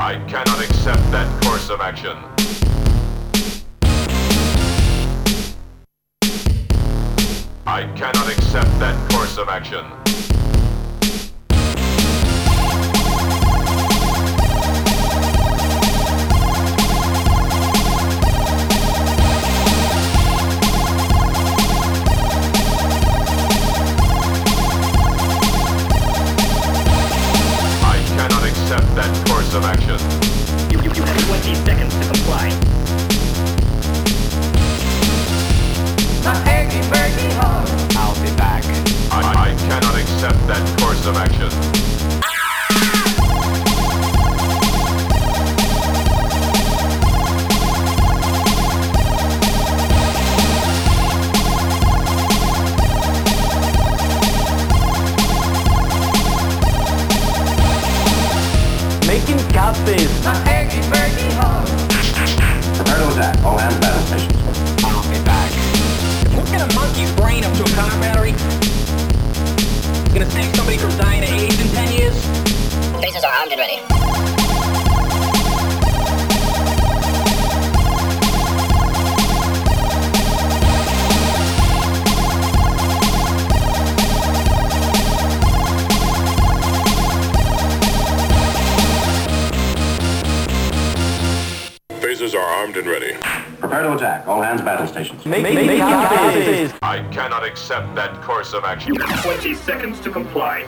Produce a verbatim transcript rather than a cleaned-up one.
I cannot accept that course of action. I cannot accept that course of action. I cannot accept that course of action. You, you, you have twenty seconds to comply. My achy, breaky heart. I'll be back. I, I cannot accept that course of action. Making copies. My achy, breaky heart. Prepare to attack. All hands battle stations. I'll be back. Hooking a monkey's brain up to a car battery gonna save somebody from dying of AIDS in ten years? Phasers are armed and ready. Phasers are armed and ready. Prepare to attack. All hands battle stations. Make, make, make copies. I cannot accept that course of action. twenty seconds to comply.